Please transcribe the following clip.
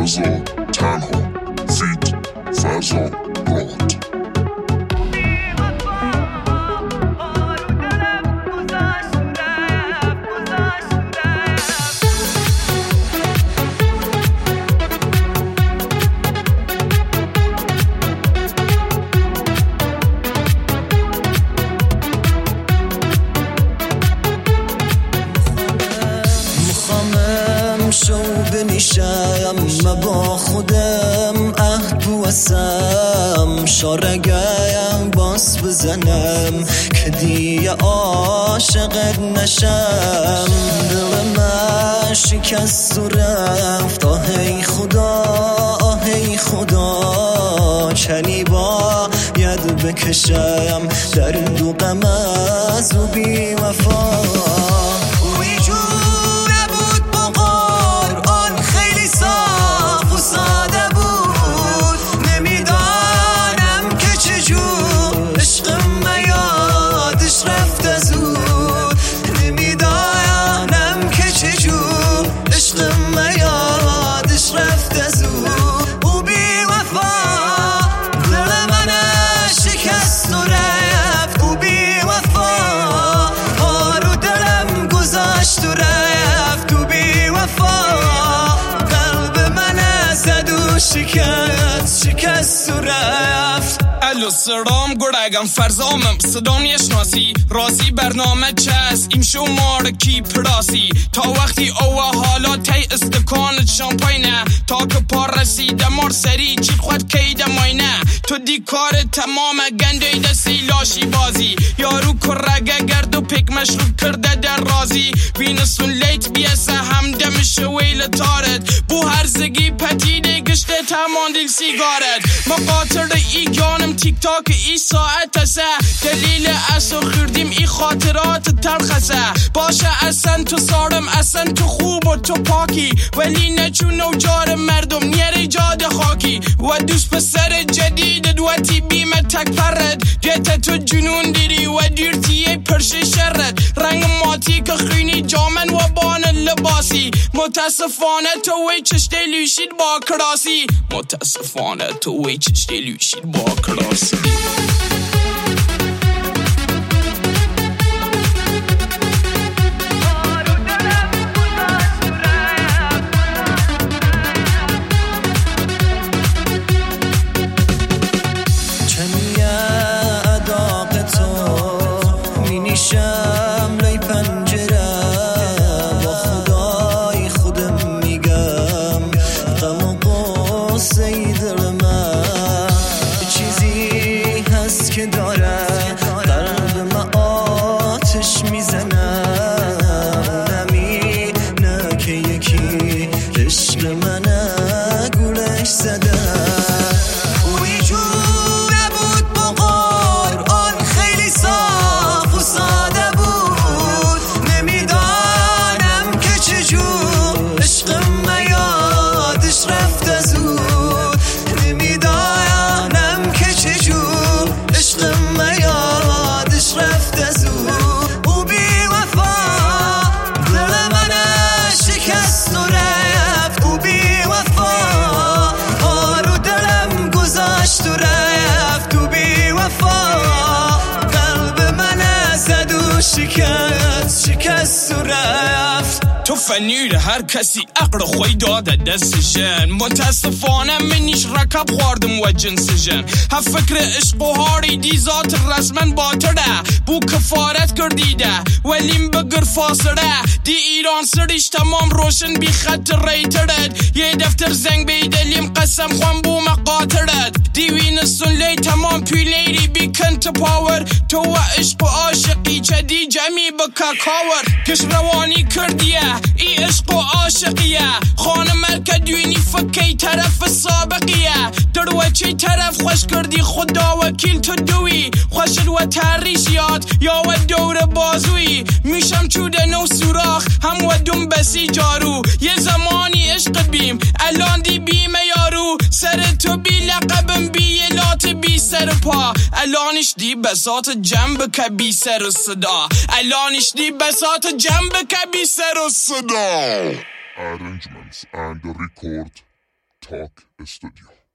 فرزاد تنها فیت فرزاد راد. شو بنیشم با خودم عهد بوسم شارگایم باز بزنم که دیگه عاشقت نشم. دل من شکست و رفت آهی خدا چنی باید بکشم درد و غم از و بی وفا. شکست و رفت. الو سلام گرگم فرزامم صدام یشناسی راستی برنامه چست این شماره کی پراسی تا وقتی اوه حالا تی استکان شامپاینه تا که پار رسیده مار سری چی خود کیده ماینه تو دی کار تمام گنده دستی لاشی بازی یارو کرگه گرد و پک مشروب کرده در رازی بینسون لیت بیسه همدم شویل تارد بو هرزگی پتیده گشته تمان دیل سیگارد مقاطر ای گانم تیک تاک ای ساعت سه دلیل اسو خردیم ای خاطرات تلخسه باشه اصلا تو سارم اصلا تو خوب و تو پاکی ولی نچون نوجار مردم نیره جاد خاکی و دوست پسر جدید دوتی بیمه تک پرد گته تو جنون دیری و دیرتیه پرشه شرد رنگ ماتی که خینی جامن و بان لباسی متاسفانه تو وی چشته لوشید با کراسی متاسفانه تو وی چشته لوشید با کراسی. شم لای پنجره با خدای خودم میگم غم و قصه دل من چیزی هست که داره قلب من آتش میزنه نمینه که یکی عشق منه گولش زده. شکست و رفت. تو فنیر هر کسی عقل خوی داده دستشن متاسفانه منیش رکب خوردم و جنسشن هم فکر عشق و هاری دی ذات رسمن باطره بو کفارت کردیده ولیم بگر فاصله دی ایران سریش تمام روشن بی خط ریترد یه دفتر زنگ بیدلیم قسم خوان بو مقاطرد دیوین سنلی تمام پیلیری بی کنت پاور تو و عشق و عاشقی چه دی جمی بکا کاور کش روانی کردیه ای عشق و عاشقیه خانه مرکه دوینی فکی طرف سابقیه در وچه طرف خوش کردی خدا وکیل تو دوی خوشد و تریش یاد یا و دور بازوی میشم چوده نو سوراخ هم و دم بسی جارو یه زمانی عشق بیم الان دی بیم یارو سر تو بی لقبم بی لات بی سر پا الانش دی بساط جنب که بی سر و صدا الانش دی بساط جنب که بی سر و صدا. Arrangements and record تاک استودیو.